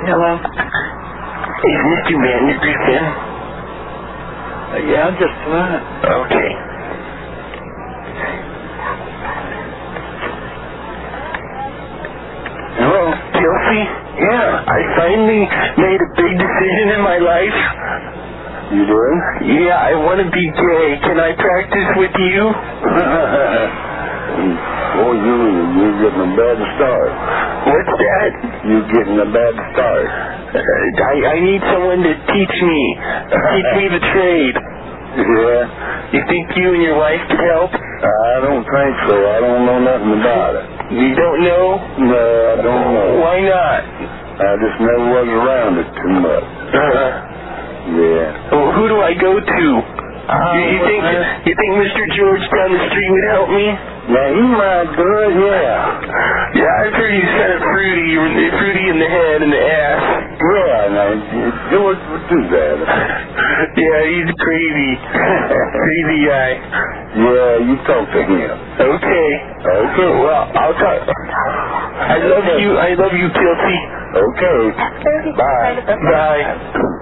Hello? Is Mr. Vandergriffen? Yeah, just a minute. Okay. Hello? Kelsey? Yeah, I finally made a big decision in my life. You doing? Yeah, I want to be gay. Can I practice with you? Boy, you're getting a bad start. What's that? You're getting a bad start. I need someone to teach me the trade. Yeah? You think you and your wife could help? I don't think so. I don't know nothing about it. You don't know? No, I don't know. Why not? I just never was around it too much. Yeah. Well, who do I go to? You think Mr. George down the street would help me? Yeah, he might do it, yeah. Yeah, I've heard he's kind of fruity in the head and the ass. Yeah, now, George would do that. Yeah, he's crazy. Crazy guy. Yeah, you talk to him. Okay. Okay. Well, I'll talk. I love you, Kelsey. Okay. Bye. Bye.